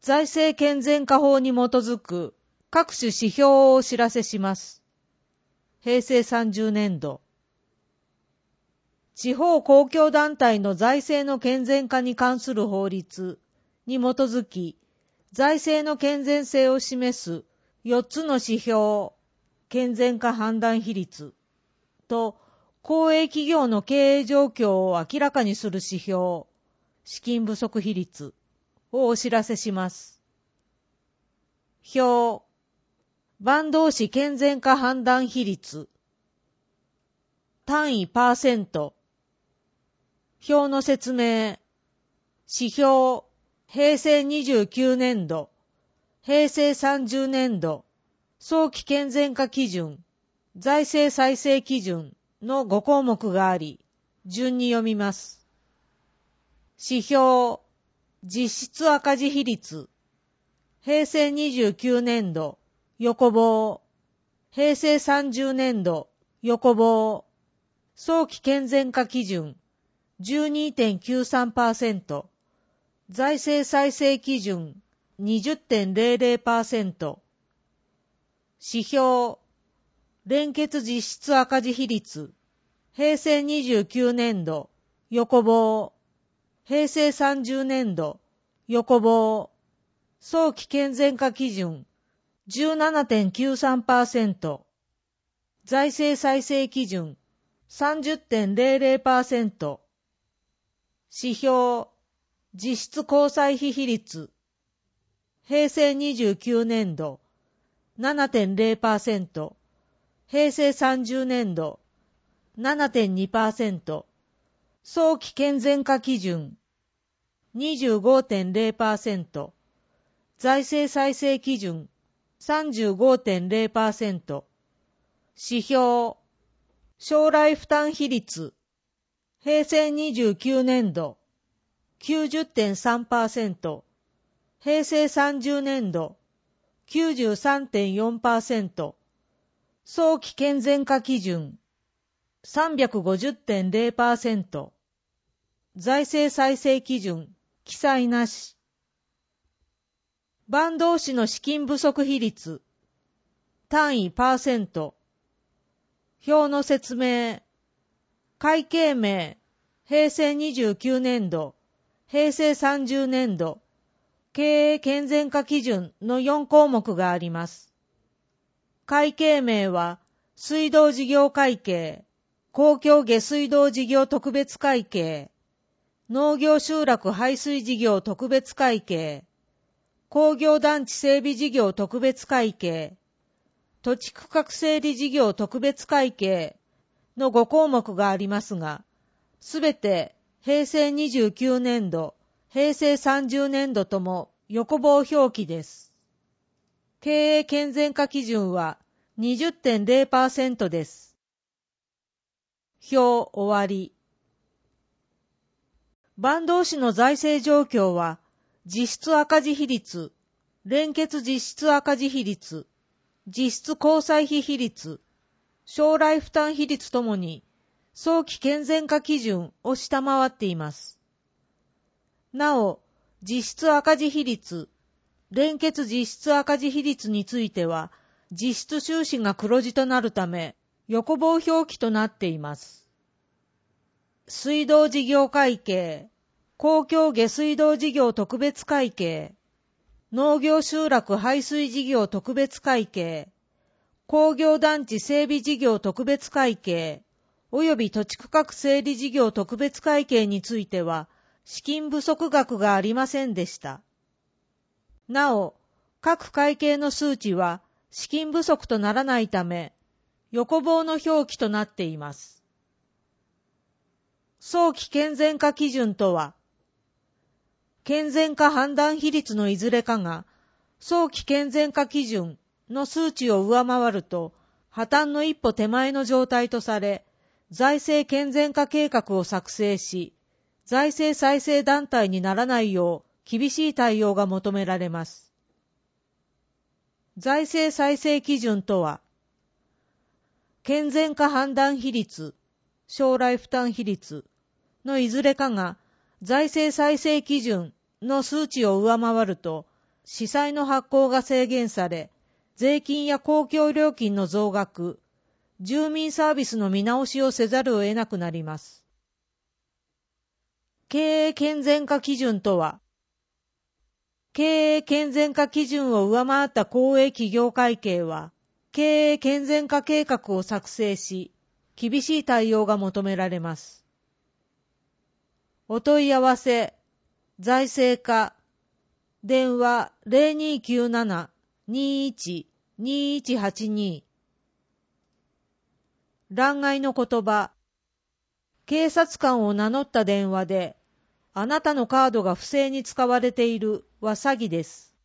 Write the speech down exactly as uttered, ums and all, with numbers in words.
財政健全化法に基づく各種指標をお知らせします。へいせいさんじゅうねんど。地方公共団体の財政の健全化に関する法律に基づき、財政の健全性を示すよっつの指標、健全化判断比率と、公営企業の経営状況を明らかにする指標、資金不足比率をお知らせします。表、坂東市健全化判断比率、単位パーセント、表の説明、指標、へいせいにじゅうきゅうねんど、へいせいさんじゅうねんど、早期健全化基準、財政再生基準のごこうもくがあり、順に読みます。指標、実質赤字比率、へいせいにじゅうきゅうねんど、横棒、へいせいさんじゅうねんど、横棒、早期健全化基準、じゅうにてんきゅうさんパーセント、財政再生基準 にじゅってんゼロゼロパーセント、指標、連結実質赤字比率、へいせいにじゅうきゅうねんど、横棒、へいせいさんじゅうねんど、横棒、早期健全化基準 じゅうななてんきゅうさんパーセント、財政再生基準 さんじゅってんゼロゼロパーセント、指標、実質交際費比率、へいせいにじゅうきゅうねんど ななてんゼロパーセント、へいせいさんじゅうねんど ななてんにパーセント、早期健全化基準 にじゅうごてんゼロパーセント、財政再生基準 さんじゅうごてんゼロパーセント、指標、将来負担比率、へいせいにじゅうきゅうねんど きゅうじゅってんさんパーセント、へいせいさんじゅうねんど きゅうじゅうさんてんよんパーセント、早期健全化基準 さんびゃくごじゅってんゼロパーセント、財政再生基準記載なし。坂東市の資金不足比率、単位パーセント、表の説明、会計名、へいせいにじゅうきゅうねんど、へいせいさんじゅうねんど、経営健全化基準のよんこうもくがあります。会計名は、水道事業会計、公共下水道事業特別会計、農業集落排水事業特別会計、工業団地整備事業特別会計、土地区画整理事業特別会計のごこうもくがありますが、すべてへいせいにじゅうきゅうねんど、へいせいさんじゅうねんどとも横棒表記です。経営健全化基準は にじゅってんゼロパーセント です。表終わり。坂東市の財政状況は、実質赤字比率、連結実質赤字比率、実質交際費比率、将来負担比率ともに、早期健全化基準を下回っています。なお、実質赤字比率、連結実質赤字比率については、実質収支が黒字となるため、横棒表記となっています。水道事業会計、公共下水道事業特別会計、農業集落排水事業特別会計、工業団地整備事業特別会計、および土地区画整理事業特別会計については、資金不足額がありませんでした。なお、各会計の数値は資金不足とならないため、横棒の表記となっています。早期健全化基準とは、健全化判断比率のいずれかが、早期健全化基準の数値を上回ると、破綻の一歩手前の状態とされ、財政健全化計画を作成し、財政再生団体にならないよう厳しい対応が求められます。財政再生基準とは、健全化判断比率、将来負担比率のいずれかが財政再生基準の数値を上回ると、 市債の発行が制限され、税金や公共料金の増額、住民サービスの見直しをせざるを得なくなります。経営健全化基準とは、経営健全化基準を上回った公営企業会計は、経営健全化計画を作成し、厳しい対応が求められます。お問い合わせ、財政課、電話 ゼロにきゅうなな にいち にいちはちに。欄外の言葉、警察官を名乗った電話で、あなたのカードが不正に使われているは詐欺です。